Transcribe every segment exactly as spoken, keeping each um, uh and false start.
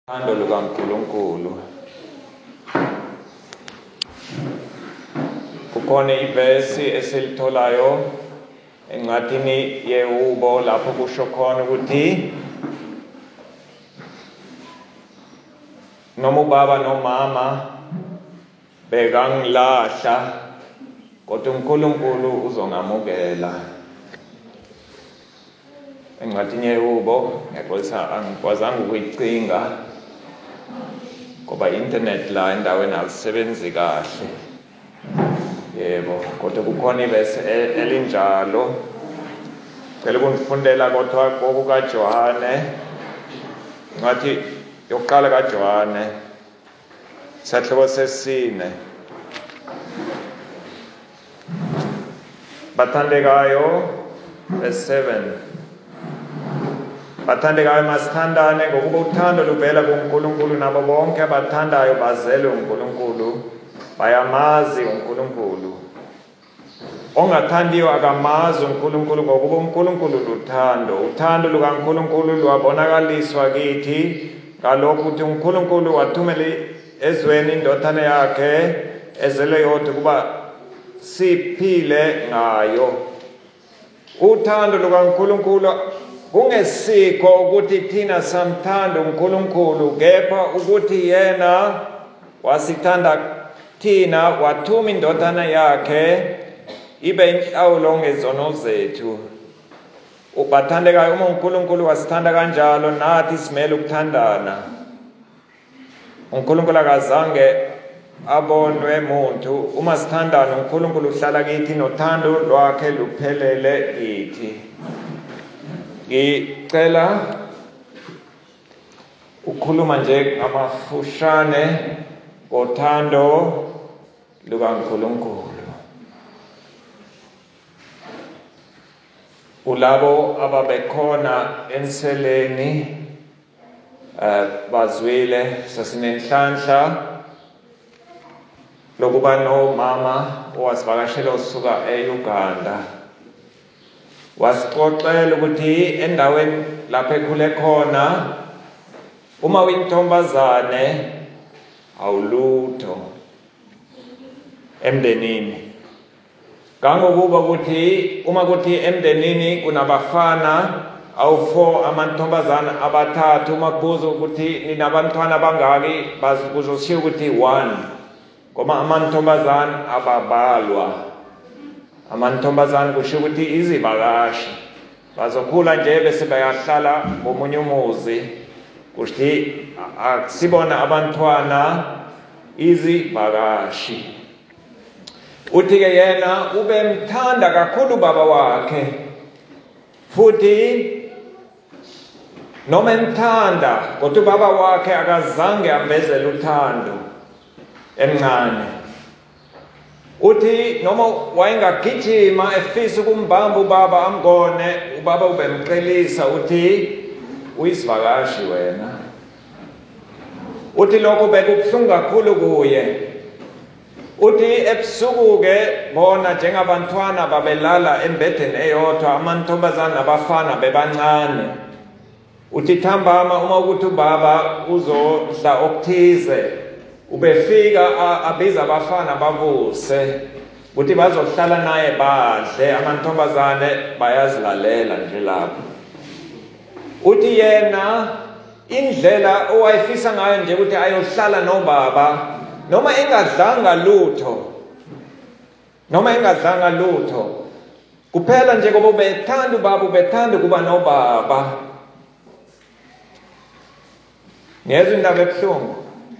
Uthando lukaNkulunkulu. Kukhona ivesi esilitholayo encwadini yeHubo lapho kusho khona ukuthi noma ubaba nomama bekangilahla kodwa uNkulunkulu uzongamukela. Encwadini yeHubo ngiyaxolisa angikwazanga ukuyicinga ngoba internet la endaweni alisebenzi kahle. Yebo, kodwa kukhona ivesi elinjalo. Cela ukungifundela kodwa kokukaJohane, ngathi yokuqala kaJohane isahluko sesine. Bathandekayo, verse seven. Bathandekayo, masithandane ngokuba uthando luvela kuNkulunkulu, nabo bonke abathandayo bazelwe uNkulunkulu, bayamazi uNkulunkulu. Ongathandiyo akamazi uNkulunkulu ngokuba uNkulunkulu luthando. Uthando lukaNkulunkulu lwabonakaliswa kithi ngalokho ukuthi uNkulunkulu wathumela ezweni indodana yakhe ezelwe yodwa ukuba siphile ngayo. Uthando lukaNkulunkulu kungesikho ukuthi thina samthanda uNkulunkulu, kepha ukuthi yena wasithanda thina wathuma indodana yakhe ibe inhlawulo ngezono zethu. Bathandekayo, uma uNkulunkulu wasithanda kanjalo, nathi simele ukuthandana. uNkulunkulu akazange abonwe muntu. Uma sithandana, uNkulunkulu uhlala kithi nothando lwakhe luphelele kithi. Ngicela ukukhuluma nje amafushane ngothando lukaNkulunkulu. Ulabo ababekhona enseleni uh, bazwile sasinenhlanhla lokuba nomama owasivakashela usuka e-Uganda. Wasixoxela ukuthi endaweni lapho ekhule khona uma uyintombazane awulutho emndenini. Kangokuba ukuthi uma kuthi emndenini kunabafana awu-four, amantombazane abathathu, uma kubuza ukuthi ninabantwana abangaki, kuzoshiwo ukuthi one, ngoba amantombazane ababalwa. Amantombazane kusho ukuthi izivakashi bazokhula nje bese bayahlala ngomunye umuzi, kusho akusibona abantwana, izivakashi. Uthi-ke yena ubemthanda kakhulu baba wakhe, futhi noma emthanda kodwa ubaba wakhe akazange ambezele uthando emncane. Uthi noma wayengagijima efisa ukumbamba ubaba ambone, ubaba ubemqelisa uthi uyisivakashi wena. Uthi lokho bekubuhlungu kakhulu kuye. Uthi ebusuku-ke bona njengabantwana babelala embedeni eyodwa, amantombazane nabafana bebancane. Uthi thambama uma ukuthi ubaba uzodla okuthize, ubefika abiza abafana babuse ukuthi bazohlala naye badle, amantombazane bayazilalela nje lapho. Uthi yena indlela owayefisa ngayo nje ukuthi ayohlala nobaba, noma engadlanga lutho, noma engadlanga lutho, kuphela nje ngoba ubethanda ubaba, ubethanda ukuba nobaba. Ngezwe indaba ebuhlungu.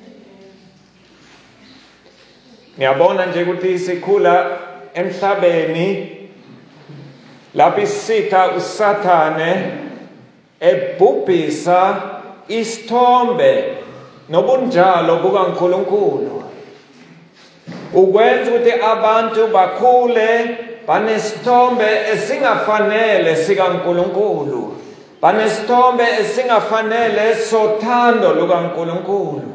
Ngiyabona nje ukuthi sikhula emhlabeni lapho isitha uSathane ebhubhisa isithombe nobunjalo bukaNkulunkulu, ukwenza ukuthi abantu bakhule banesithombe esingafanele sikaNkulunkulu, banesithombe esingafanele sothando lukaNkulunkulu.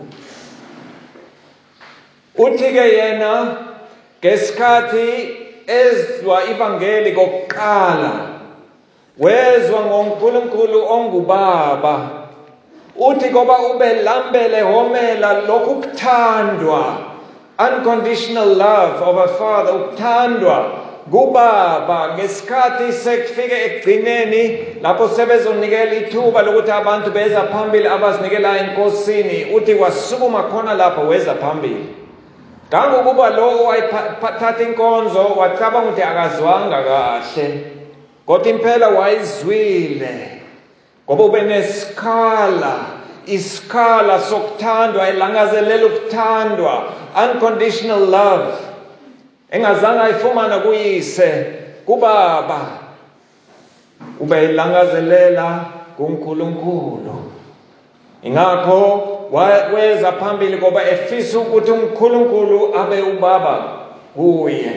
Uthi-ke yena ngesikhathi ezwa ivangeli kokuqala, wezwa ngoNkulunkulu ongubaba, uthi ngoba ubelambele homela lokhu kuthandwa, unconditional love of a father, ukuthandwa kubaba ngesikhathi sekufike ekugcineni lapho sebezonikela ithuba lokuthi abantu beza phambili abazinikela enkosini, uthi wasukuma khona lapho weza phambili. Kangokuba lo owayithatha inkonzo wacabanga ukuthi akazwanga kahle, kodwa impela wayizwile ngoba ube nesikhala, isikhala sokuthandwa, elangazelela ukuthandwa, unconditional love, engazange ayifumana kuyise, kubaba, ube elangazelela kuNkulunkulu. Ingakho weza phambili ngoba efisa ukuthi uNkulunkulu abe ubaba kuye.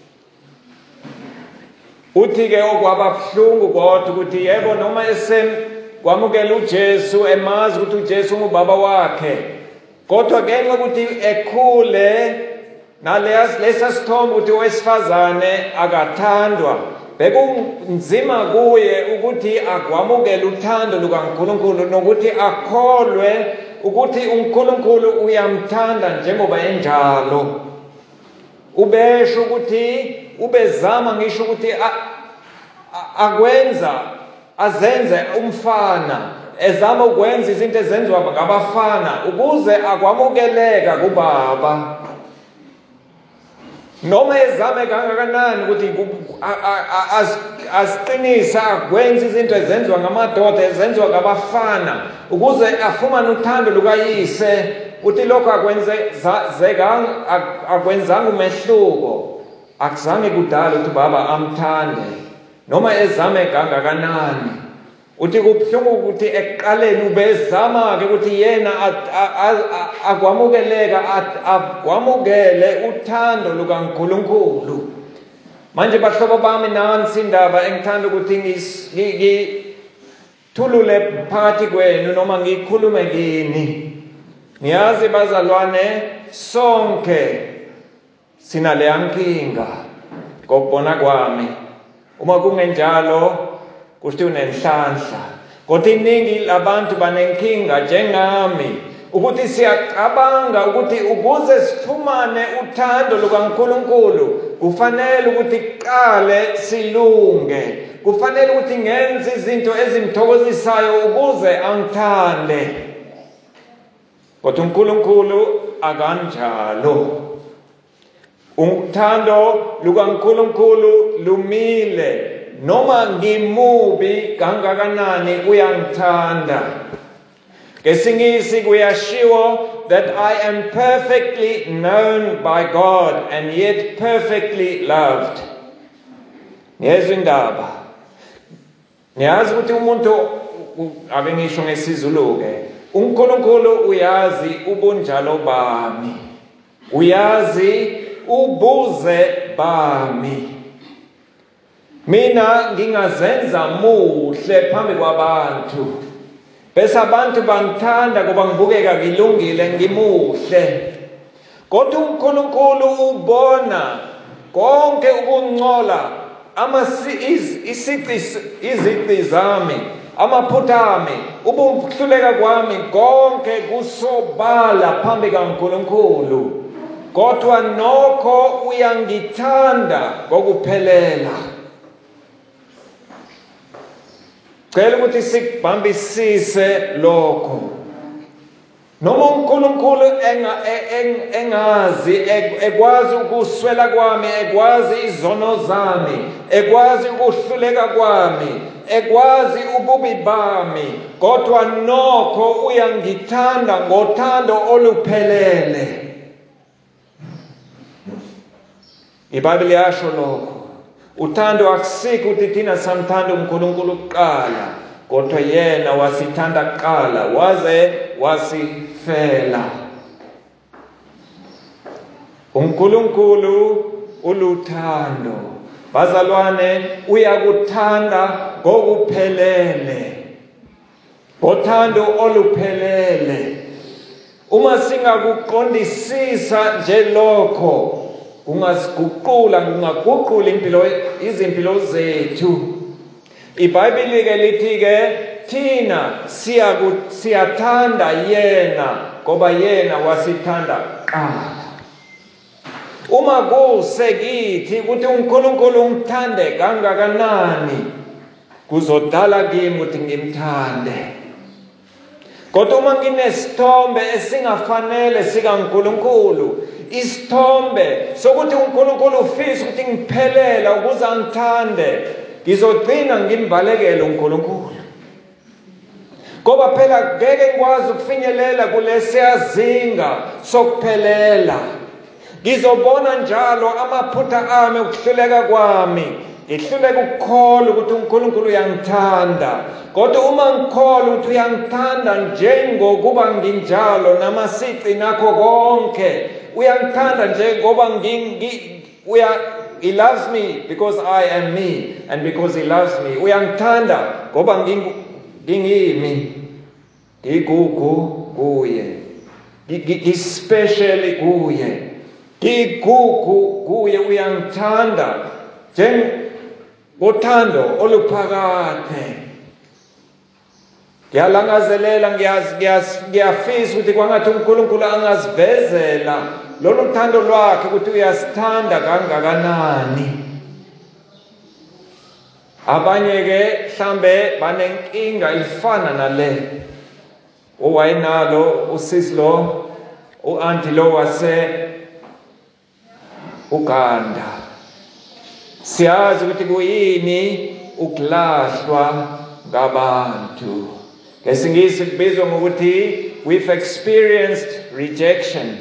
Uthi-ke okwaba buhlungu kodwa ukuthi yebo noma esekwamukela uJesu, emazi ukuthi uJesu ungubaba wakhe, kodwa ngenxa ukuthi ekhule nalesa sithombe ukuthi owesifazane akathandwa, bekunzima kuye ukuthi akwamukele uthando lukaNkulunkulu nokuthi akholwe ukuthi uNkulunkulu uyamthanda njengoba enjalo. Ubesho ukuthi ubezama ngisho ukuthi akwenza azenze umfana, ezama ukwenza izinto ezenziwa ngabafana ukuze akwamukeleka kubaba. Noma ezame kangakanani ukuthi asiqinisa akwenza izinto ezenziwa ngamadoda, ezenziwa ngabafana ukuze afumane uthando lukayise, uthi lokho akwenze akwenzanga umehluko, akuzange kudala ukuthi baba amthande noma ezame kangakanani. Uthi kubuhlungu ukuthi ekuqaleni ubezama-ke ukuthi yena akwamukeleka, akwamukele uthando lukaNkulunkulu. Manje bahlobo bami, nansi indaba engithanda ukuthi ngithulule phakathi kwenu noma ngikhulume kini. Ngiyazi bazalwane, sonke sinaleya nkinga ngokubona kwami. Uma kungenjalo kusho unenhlanhla, kodwa iningi labantu banenkinga njengami ukuthi siyacabanga ukuthi ukuze sifumane uthando lukaNkulunkulu kufanele ukuthi kuqale silunge, kufanele ukuthi ngenze izinto ezimthokozisayo ukuze angithande. Kodwa uNkulunkulu akanjalo. Uthando lukaNkulunkulu lumile, noma ngimubi kangakanani uyangithanda. Ngesingisi kuyashiwo that I am perfectly known by God and yet perfectly loved. Ngiyezwa indaba. Ngiyazi ukuthi umuntu, ake ngisho ngesiZulu-ke, uNkulunkulu uyazi ubunjalo bami, uyazi ubuze bami. Mina ngingazenza muhle phambi kwabantu, bese abantu bangithanda ngoba ngibukeka ngilungile, ngimuhle. Kodwa uNkulunkulu ubona konke ukungcola, izici zami, amaphutha ami, ukuhluleka kwami, konke kusobala phambi kaNkulunkulu. Kodwa nokho uyangithanda ngokuphelela. Cela ukuthi sikubambisise lokho. Noma uNkulunkulu engazi, ekwazi ukuswela kwami, ekwazi izono zami, ekwazi ukuhluleka kwami, ekwazi ububi bami, kodwa nokho uyangithanda ngothando oluphelele. iBhayibheli yasho lokho. Uthando akusikho ukuthi thina samthanda uNkulunkulu kuqala, kodwa yena wasithanda kuqala waze wasifela. uNkulunkulu uluthando. Bazalwane, uyakuthanda ngokuphelele, ngothando oluphelele. Uma singakuqondisisa nje lokho, kungasiguqula, kungaguqula impilo, izimpilo zethu. iBhayibheli ke lithi-ke thina siyathanda yena ngoba yena wasithanda kuqala. Uma kuse kithi ukuthi uNkulunkulu ungithande kangakanani, kuzodala kimi ukuthi ngimthande. Kodwa uma nginesithombe esingafanele sikaNkulunkulu, isithombe sokuthi uNkulunkulu ufisa ukuthi ngiphelela ukuze angithande, ngizogcina ngimbalekela uNkulunkulu. Ngoba phela ngeke ngikwazi ukufinyelela kulesiyazinga sokuphelela. Ngizobona njalo amaphutha ami, ukuhluleka kwami. Ngihluleka ukukholwa ukuthi uNkulunkulu uyangithanda. Kodwa uma ngikholwa ukuthi uyangithanda njengokuba nginjalo namasici nakho konke, uyangithanda njengoba ngi uya he loves me because I am me, and because he loves me uyangithanda ngoba ngingimi, ngigugu kuye, ngispecially kuye, ngigugu kuye. Uyangithanda njengothando oluphakade. Ngiyalangazelela, ngiyafisa ukuthi kwangathi uNkulunkulu angazivezela lolu thando lwakhe ukuthi uyasithanda kangakanani. Abanye-ke mhlambe banenkinga ifana nale owayenalo usisi lo, u-anti lo wase Uganda. Siyazi ukuthi kuyini ukulahlwa ngabantu. NgesiNgisi kubizwa ngokuthi we've experienced rejection.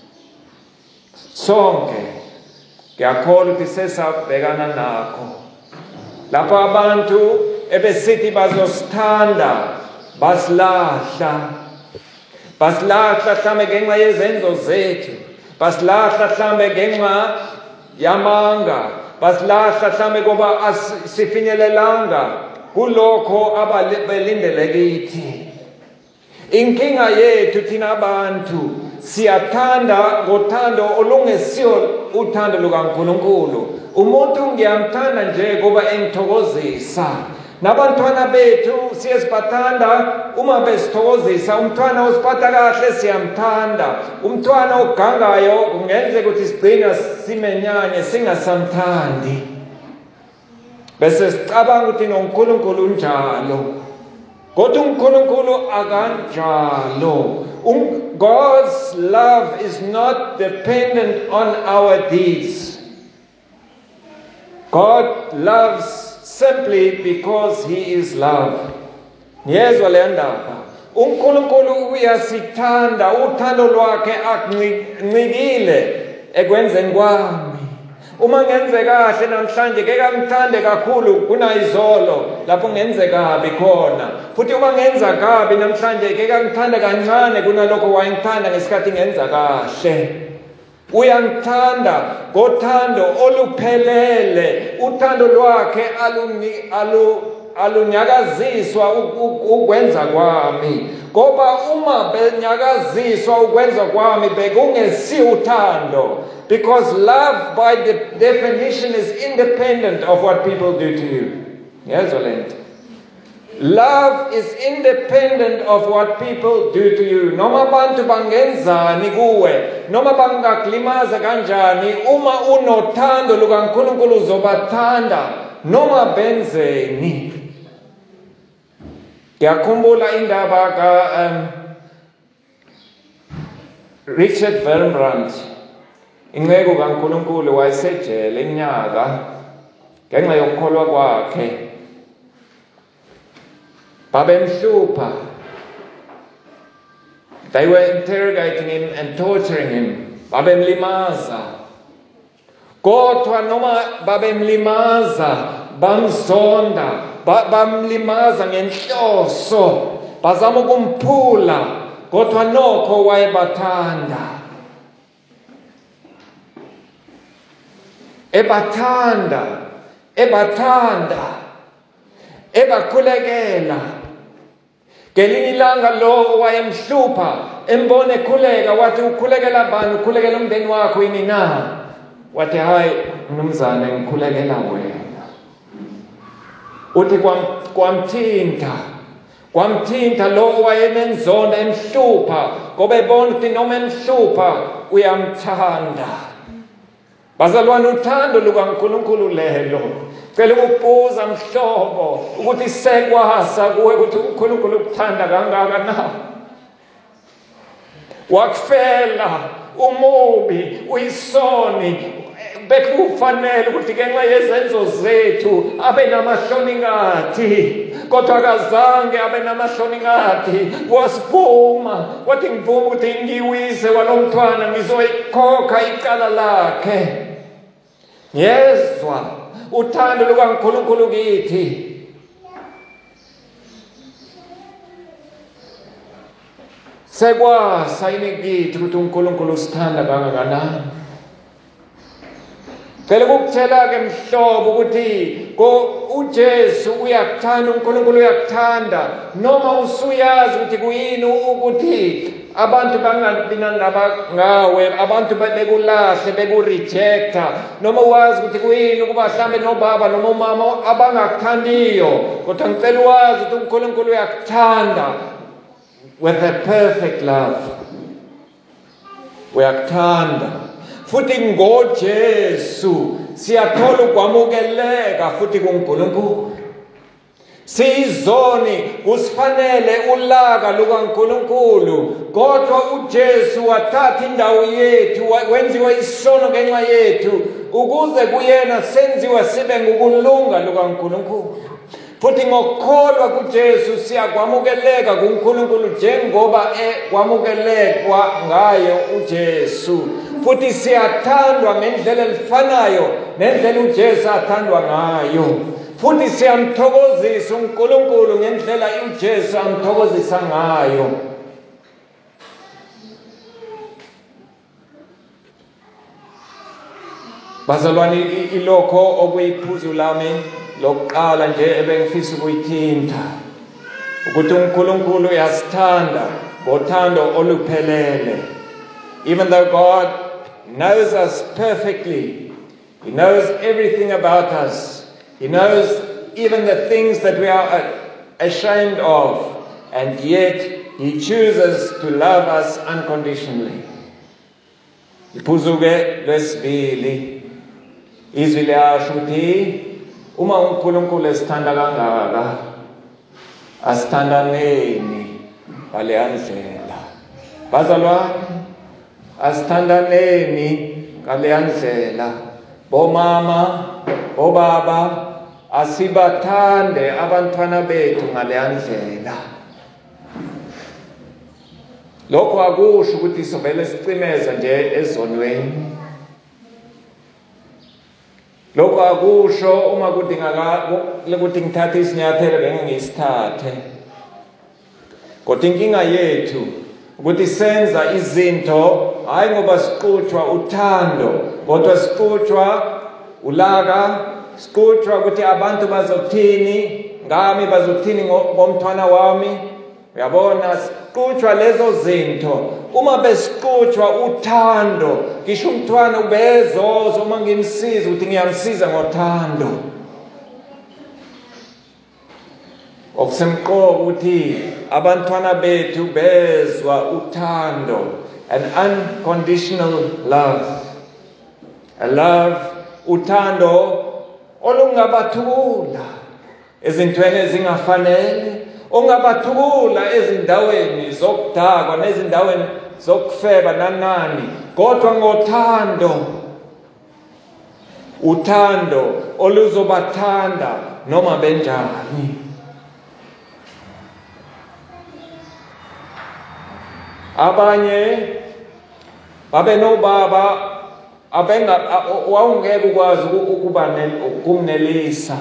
Sonke ngiyakholwa ukuthi sesabhekana nakho. Lapho abantu ebesithi bazosithanda basilahla. Basilahla mhlambe ngenxa yezenzo zethu. Basilahla mhlambe ngenxa yamanga. Basilahla mhlambe ngoba asifinyelelanga kulokho abelindele kithi. Inkinga yethu thina abantu siyathanda ngothando olungesiyo uthando lukaNkulunkulu. Umuntu ngiyamthanda nje ngoba engithokozisa. Nabantwana bethu siyesibathanda uma besithokozisa. Umntwana osiphatha kahle siyamthanda. Umntwana ogangayo kungenzeka ukuthi sigcina simenyanye singasamthandi. Bese sicabanga ukuthi noNkulunkulu unjalo. Kodwa uNkulunkulu akanjalo. God's love is not dependent on our deeds. God loves simply because he is love. Yezwa le ndaba. uNkulunkulu uyasithanda, uthando lwakhe akuncikile ekwenzeni kwami. Uma ngenze kahle namhlanje ngeke ngithande kakhulu kunayizolo lapho ngenze kabi khona. Futhi uma ngenza kabi namhlanje ngeke ngithande kancane kunalokho wayengithanda ngesikhathi ngenza kahle. Uyangithanda ngothando oluphelele. Uthando lwakhe alu alunyakaziswa ukwenza kwami. Ngoba uma benyakaziswa ukwenza kwami bekungesi uthando. Because love by the definition is independent of what people do to you. Yezwa lento. Love is independent of what people do to you. Noma abantu bangenzani kuwe, noma bangakulimaza kanjani, uma unothando lukaNkulunkulu uzobathanda noma benzeni. Ngiyakhumbula indaba ka um, Richard Wurmbrand, inceku kaNkulunkulu wayesejele iminyaka ngenxa yokukholwa kwakhe. Babemhlupha. They were interrogating him and torturing him. Babemlimaza. Kodwa noma babemlimaza, bamzonda, bamlimaza ngenhloso, bazama ukumphula, kodwa nokho wayebathanda. Ebathanda, ebathanda, ebakhulekela. Ngelinye ilanga lo wayemhlupha, embone ekhuleka, wathi ukhulekela bani? Ukhulekela umndeni wakho yini na? Wathi hayi mnumzane ngikhulekela wena. Uthi kwamthinta, kwamthinta lo owayenenzonda emhlupha ngoba ebona ukuthi noma emhlupha uyamthanda. Bazalwane, uthando lukaNkulunkulu lelo cela ukubuza mhlobo ukuthi sekwasa kuwe ukuthi uNkulunkulu ukuthanda kangaka na. Wakufela umubi uyisoni bekufanele ukuthi ngenxa yezenzo zethu abe namahloni ngathi, kodwa akazange abe namahloni ngathi. Wasiphuma wathi ngivuma ukuthi ngiwise walo mntwana ngizoyikhokha icala lakhe. Yezwa uthando lukaNkulunkulu kithi. Sekwasa yini kithi ukuthi uNkulunkulu usithanda kangakanani. Cela ukukutshela-ke mhlobo ukuthi uJesu uyakuthanda, uNkulunkulu uyakuthanda, noma usuyazi ukuthi kuyini ukuthi abantu bangabi nandaba ngawe, abantu bekulahle bekurejecta, noma wazi ukuthi kuyini ukuba mhlambe nobaba noma umama abangakuthandiyo, kodwa ngicela wazi ukuthi uNkulunkulu uyakuthanda with a perfect love. Uyakuthanda futhi ngoJesu siyathola ukwamukeleka futhi kuNkulunkulu. Siyizoni kusifanele ulaka lukaNkulunkulu, kodwa uJesu wathatha indawo yethu, wenziwa isono ngenxa yethu, ukuze kuyena senziwa sibe ngokulunga lukaNkulunkulu. Futhi ngokukholwa kuJesu siyakwamukeleka kuNkulunkulu njengoba ekwamukelekwa ngayo uJesu. Futhi siyathandwa ngendlela elifanayo nendlela uJesu athandwa ngayo. Futhi siyamthokozisa uNkulunkulu ngendlela uJesu amthokozisa ngayo. Bazalwane, ilokho okuyiphuzu lami lokuqala nje ebengifisa ukuyithinta ukuthi uNkulunkulu uyasithanda ngothando oluphelele. Even though God knows us perfectly, He knows everything about us, He knows even the things that we are ashamed of, and yet He chooses to love us unconditionally. Iphuzu-ke lwesibili, izwi liyasho ukuthi uma uNkulunkulu esithanda kangaka, asithandaneni ngaleya ndlela. Bazalwane, asithandaneni ngaleya ndlela. Bomama, obaba, asibathande abantwana bethu ngaleya ndlela. Lokho akusho ukuthi sobele sicimeza nje ezonweni. Lokho akusho uma kudingaka ukuthi ngithathe isinyathelo benge ngisithathe. Kodwa inkinga yethu ukuthi senza izinto hayi ngoba siqhutshwa uthando, kodwa siqhutshwa ulaka, siqhutshwa ukuthi abantu bazothini ngami, bazothini ngomntwana wami. Uyabona, siqhutshwa lezo zinto. Uma besiqhutshwa uthando, ngisho umntwana ubezoza uma ngimsiza ukuthi ngiyamsiza ngothando. Okusemqoka ukuthi abantwana bethu bezwa uthando, an unconditional love, a love, uthando olungabathula ezintweni ezingafanele, ongabathula ezindaweni zokudakwa nezindaweni zokufeba nanani, kodwa ngothando, uthando oluzobathanda noma benjani. Abanye babe nobaba abenga wawungeke ukwazi ukuba ukumnelisa,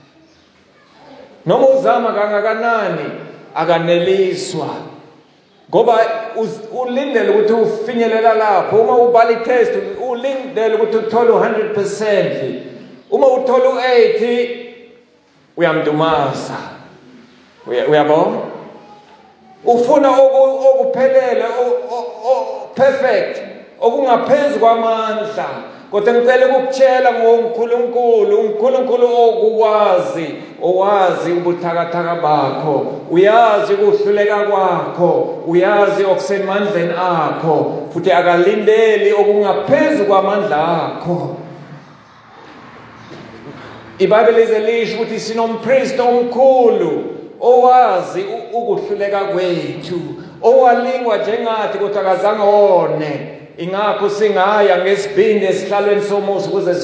noma uzama kangakanani akaneliswa, ngoba ulindele ukuthi ufinyelela lapho. Uma ubhala itest ulindele ukuthi uthole one hundred percent. Uma uthola u-eighty uyamdumaza. Uyabona? Ufuna okuphelele, perfect, okungaphezu kwamandla, Kodwa ngicela ukukutshela ngoNkulunkulu, uNkulunkulu okuwazi, owazi ubuthakathaka bakho, uyazi ukuhluleka kwakho, uyazi okusemandleni akho, futhi akalindeli okungaphezu kwamandla akho. iBhayibheli lisho ukuthi sinompriest omkhulu owazi ukuhluleka kwethu, owalingwa njengathi kodwa akazange one. Ingakho singaya ngesibindi esihlalweni somusa ukuze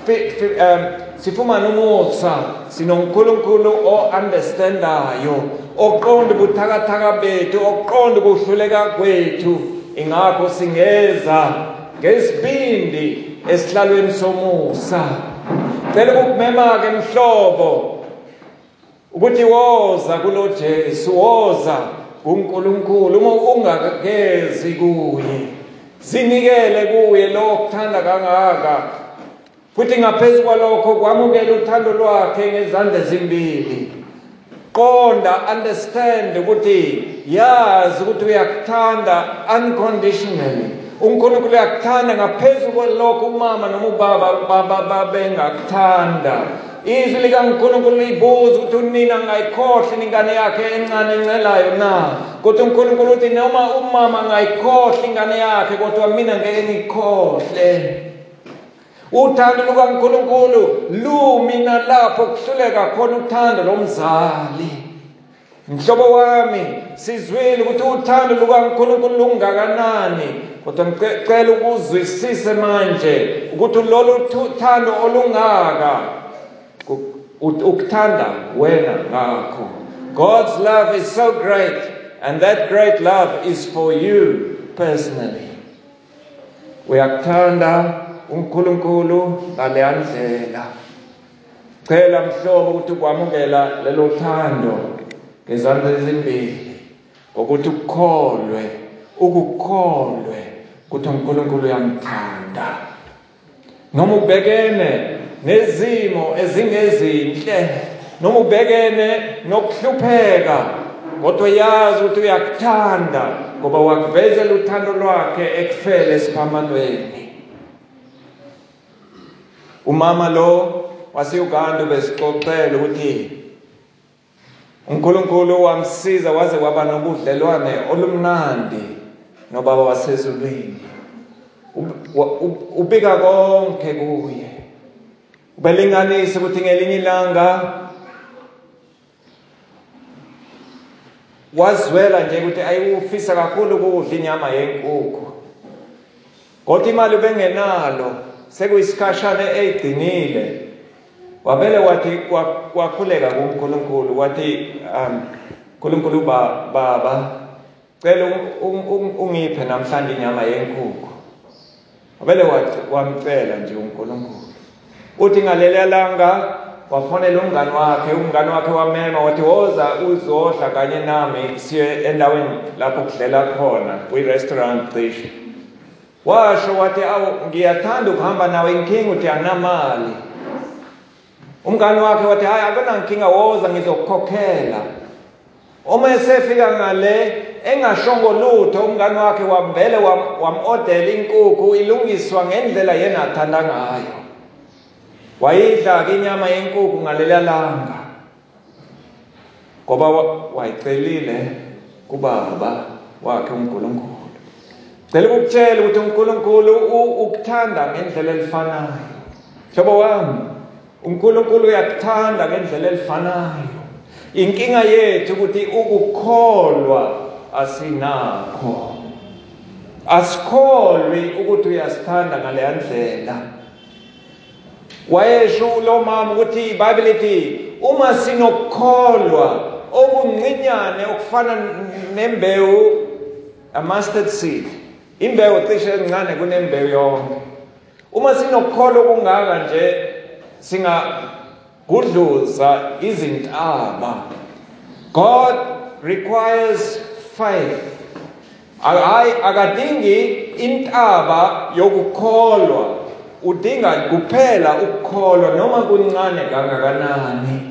sifumane umusa. SinoNkulunkulu o-understandayo, oqonda ubuthakathaka bethu, oqonda ukuhluleka kwethu. Ingakho singeza ngesibindi esihlalweni somusa. Cela ukukumema-ke mhlobo ukuthi woza kulo Jesu, woza kuNkulunkulu. Uma ungakezi kuye, zinikele kuye lo okuthanda kangaka, futhi ngaphezu kwalokho kwamukela uthando lwakhe ngezandla ezimbili. Qonda, understand ukuthi, yazi ukuthi uyakuthanda unconditionally. uNkulunkulu uyakuthanda ngaphezu kwalokho umama noma ubaba bengakuthanda. Izwi likaNkulunkulu libuza ukuthi unina angayikhohlwa ingane yakhe encane encelayo na? Kodwa uNkulunkulu uthi noma umama angayikhohlwa ingane yakhe, kodwa mina ngeke ngikhohle. Uthando lukaNkulunkulu lumina lapho kuhluleka khona uthando lomzali. Mhlobo wami, sizwile ukuthi uthando lukaNkulunkulu lungakanani, kodwa ngicela ukuzwisise manje ukuthi lolu thando olungaka ukuthanda wena ngakho. God's love is so great, and that great love is for you personally. Uyakuthanda uNkulunkulu ngaleya ndlela. Cela mhlobo ukuthi ukwamukela lelo thando ngezandla ezimbili, ukuthi ukukholwe, ukukholwe ukuthi uNkulunkulu uyamthanda. Noma ubhekene nezimo ezingezinhle, noma ubhekene nokuhlupheka, kodwa yazi ukuthi uyakuthanda ngoba wakuvezela uthando lwakhe ekufele esiphambanweni. Umama lo wase-Uganda besixoxela ukuthi uNkulunkulu wamsiza waze waba nobudlelwane olumnandi nobaba wasezulwini. Ubika konke kuye, ubelinganisa ukuthi ngelinye ilanga wazwela nje ukuthi ayiwufisa kakhulu ukudla inyama yenkukhu, kodwa imali bengenalo, sekuyisikhashana eyigcinile. Wabele wathi wakhuleka kuNkulunkulu, wathi um uNkulunkulu baba, cela ungiphe namhlanje inyama yenkukhu. Wabele wathi wamcela nje uNkulunkulu. Uthi ngalelia langa wafonela umngani wakhe, umngani wakhe wamema wathi woza uzodla kanye nami siye endaweni lapho kudlela khona kwi-restaurant cishe. Washo wathi awu ngiyathanda ukuhamba nawe, inkinga uthi anginamali. Umngani wakhe wathi hayi akunankinga, woza ngizokukhokhela. Uma esefika ngale engashongo lutho, umngani wakhe wambele wamodela inkukhu ilungiswa ngendlela yena athanda ngayo. Wayidla-ke inyama yenkukhu ngalelia langa ngoba wayicelile kubaba wakhe uNkulunkulu. Cela ukutshela ukuthi uNkulunkulu ukuthanda ngendlela elifanayo. Mhlobo wami, uNkulunkulu uyakuthanda ngendlela elifanayo. Inkinga yethu ukuthi ukukholwa asinakho. Asikholwi ukuthi uyasithanda ngaleya ndlela. Wayesho lo mama ukuthi iBhayibheli lithi uma sinokukholwa okuncinyane okufana nembewu, a mustard seed, imbewu cishe encane kunembewu yonke. Uma sinokukholwa okungaka nje singagudluza izintaba. God requires faith. Hayi akadingi intaba yokukholwa, udinga kuphela ukukholwa noma kuncane kangakanani.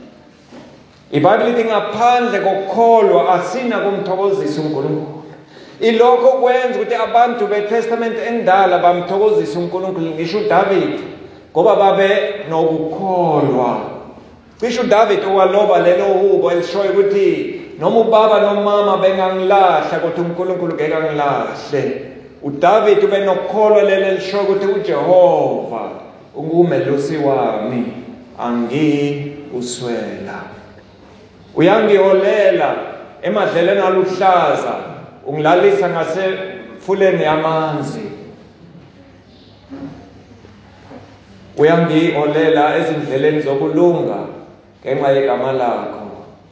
iBhayibheli lithi ngaphandle kokukholwa asina kumthokozisa uNkulunkulu. ilokho kwenza ukuthi abantu beTestament endala bamthokozisa uNkulunkulu. Ngisho uDavid ngoba babe nokukholwa. Cishe uDavid owaloba lelo hubo elishoyo ukuthi noma ubaba nomama bengangilahla kodwa uNkulunkulu ngeke angilahle. uDavid ube nokukholwa lelo elishoyo ukuthi uJehova ungumelusi wami, angi uswela. Uyangiholela emadleleni aluhlaza, ungilalisa ngasefuleni yamanzi. Uyangiholela ezindleleni zokulunga ngenxa yegama lakho.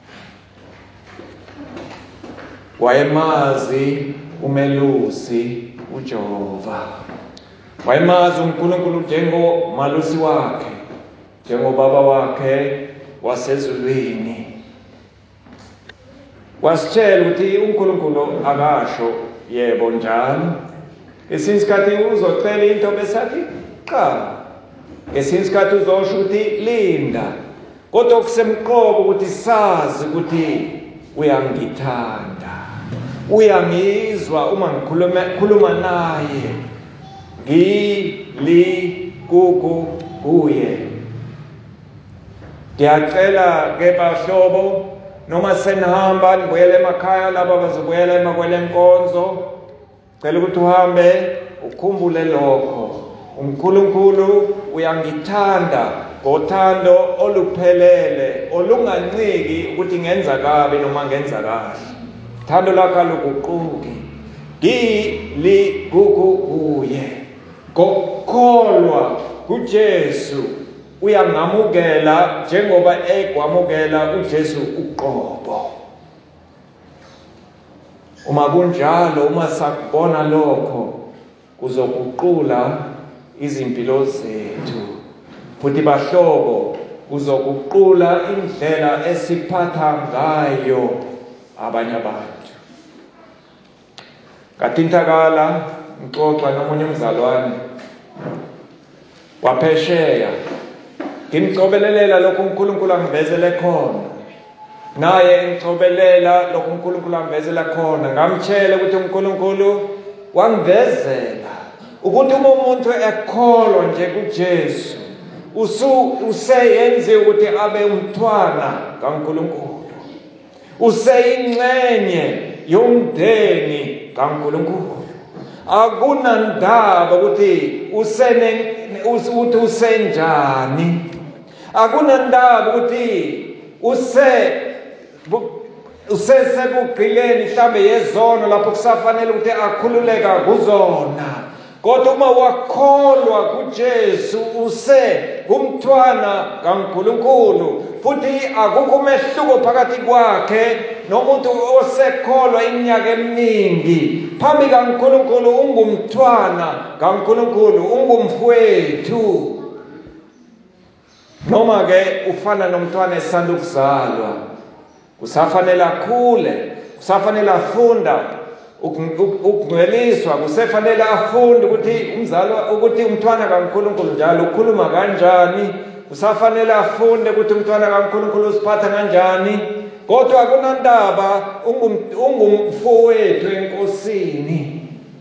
Wayemazi umelusi uJehova. Wayemazi uNkulunkulu njengomalusi wakhe, njengobaba wakhe wasezulwini. Wasitshela ukuthi uNkulunkulu akasho yebo njalo. Ngesinye isikhathi uzocela into besathi cha. Ngesinye isikhathi uzosho ukuthi linda. Kodwa kusemqoka ukuthi sazi ukuthi uyangithanda. Uyangizwa uma ngikhuluma khuluma naye. Ngili kuku kuye. Ngiyacela ke bahlobo, noma senihamba nibuyele emakhaya laba bazobuyela emakwele nkonzo, cela ukuthi uhambe ukhumbule lokho. uNkulunkulu uyangithanda ngothando oluphelele, olunganciki ukuthi ngenza kabi noma ngenza kahle. Thando lakhe aluguquki. Ngili kuku kuye. Ngokukholwa kuJesu uyangamukela njengoba ekwamukela uJesu uqobo. Uma kunjalo, uma sakubona lokho, kuzoguqula izimpilo zethu. Futhi bahlobo, kuzoguqula indlela esiphatha ngayo abanye abantu. Kathintakala ngixoxa nomunye umzalwane waphesheya, ngimcobelela lokho uNkulunkulu angivezele khona, naye ngicobelela lokho uNkulunkulu angivezela khona. Ngamtshela ukuthi uNkulunkulu wangivezela ukuthi uma umuntu ekholwa nje kuJesu usu useyenziwe ukuthi abe umntwana kaNkulunkulu, useyingxenye yomndeni kaNkulunkulu. Akunandaba ukuthi usene ukuthi usenjani, akunandaba ukuthi use usesebugqileni mhlambe yezono lapho kusafanele ukuthi akhululeka kuzona. Kodwa uma wakholwa kuJesu use umntwana kaNkulunkulu, futhi akukho umehluko phakathi kwakhe nomuntu osekholwa iminyaka eminingi. Phambi kaNkulunkulu ungumntwana kaNkulunkulu, ungumfowethu. Noma ke ufana nomntwana esanda ukuzalwa, kusafanele akhule, kusafanele afunda ukungcweliswa, kusafanele afunde ukuthi umzalwa ukuthi umntwana kaNkulunkulu njalo ukhuluma kanjani, kusafanele afunde ukuthi umntwana kaNkulunkulu usiphatha kanjani. Kodwa akunandaba ungumfowethu enkosini.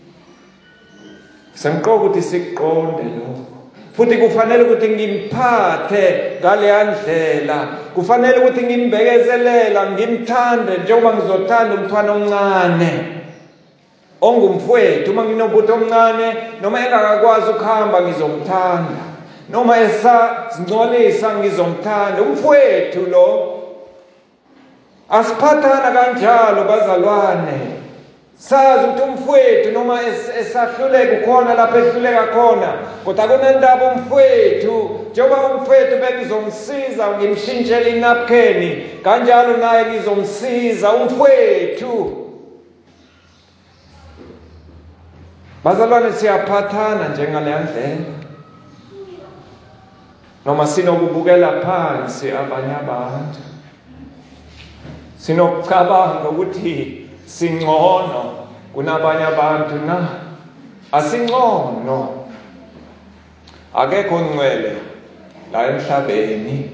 Semqoka ukuthi siqonde lokho. Futhi kufanele ukuthi ngimphathe ngaleya ndlela. Kufanele ukuthi ngimbekezelela, ngimthande njengoba ngizothanda umntwana omncane ongumfowethu. Uma nginobutho omncane noma engakakwazi ukuhamba ngizomthanda, noma esazingcolisa ngizomthanda. Umfowethu lo. Asiphathana kanjalo bazalwane. Sazi ukuthi umfowethu noma esahluleka khona lapho ehluleka khona, kodwa akunandaba umfowethu. Njengoba umfowethu bekuzomsiza ngimshintshele inapkeni, kanjalo naye ngizomsiza umfowethu. Bazalwane, siyaphathana njengaleya ndlela, noma sinokubukela phansi abanye abantu, sinokucabanga ukuthi singcono kunabanye abantu. Na asingcono. Akekho ongcwele la emhlabeni,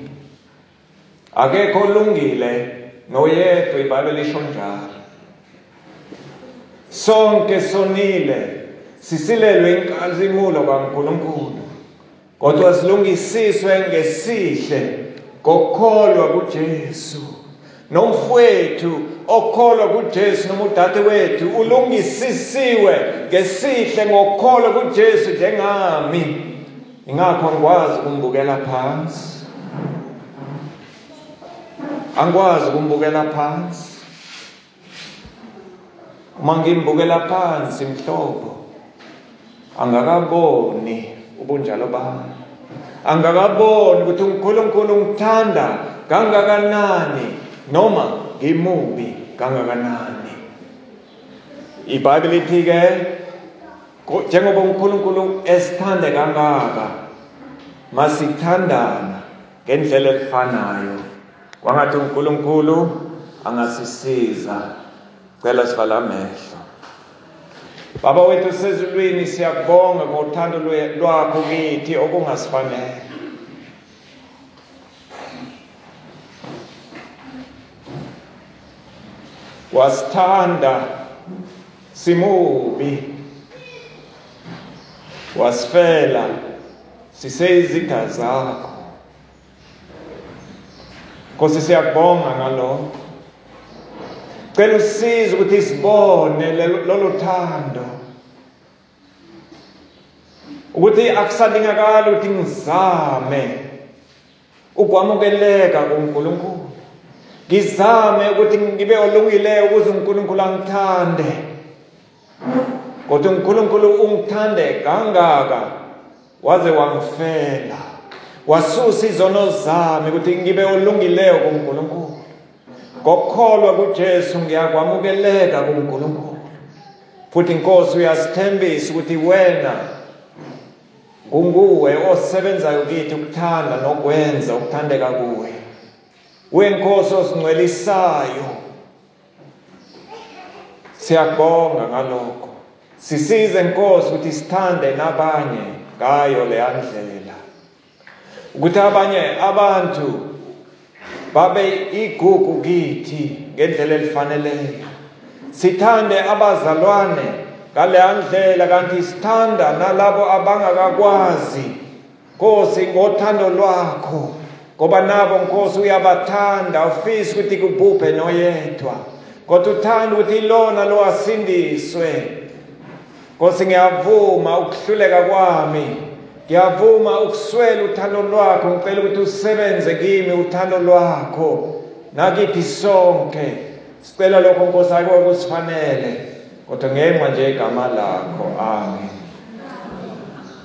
akekho olungile noyedwa, iBhayibheli lisho njalo. sonke sonile, sisilelwe inkazimulo kaNkulunkulu, kodwa silungisiswe ngesihle ngokukholwa kuJesu. Nomfowethu okholwa kuJesu noma udadewethu ulungisisiwe ngesihle ngokukholwa kuJesu njengami. Ingakho angikwazi ukumbukela phansi. Angikwazi ukumbukela phansi. Uma ngimbukela phansi mhlobo, angakaboni ubunjalo bami. Angakaboni ukuthi uNkulunkulu ungithanda kangakanani noma ngimubi kangakanani. IBhayibheli lithi-ke njengoba uNkulunkulu esithande kangaka, masithandana ngendlela elifanayo. Kwangathi uNkulunkulu angasisiza. Cela sivala amehlo. Baba wethu osezulwini, siyakubonga ngothando lwakho kithi okungasifanele. Wasithanda simubi, wasifela siseyizitha zakho. Nkosi, siyakubonga ngalokho. Cela usize ukuthi sibone lolo thando, ukuthi akusadingakala ukuthi ngizame ukwamukeleka kuNkulunkulu. Ngizame ukuthi ngibe olungileyo ukuze uNkulunkulu angithande. Kodwa uNkulunkulu ungithande kangaka waze wangifela, wasusa izono zami ukuthi ngibe olungileyo kuNkulunkulu. Ngokukholwa kuJesu ngiyakwamukeleka kuNkulunkulu. Futhi Nkosi, uyasithembisa ukuthi wena unguwe osebenzayo kithi ukuthanda nokwenza ukuthandeka kuwe. Wenkosi osingcwelisayo. Siyabonga ngalokho. Sisize Nkosi ukuthi sithande nabanye ngayo le ndlela. Ukuthi abanye abantu babe igugu kithi ngendlela elifaneleyo. Sithande abazalwane ngale ndlela, kanti sithanda nalabo abangakakwazi. Nkosi, ngothando lwakho, ngoba nabo Nkosi uyabathanda, ufisa ukuthi kubhubhe noyedwa, kodwa uthanda ukuthi ilona lo asindiswe. Nkosi, ngiyavuma ukuhluleka kwami, ngiyavuma ukuswela uthando lwakho. Ngicela ukuthi usebenze kimi uthando lwakho nakithi sonke. Sicela lokho Nkosi, akho kusifanele, kodwa ngenxa nje igama lakho. Amen.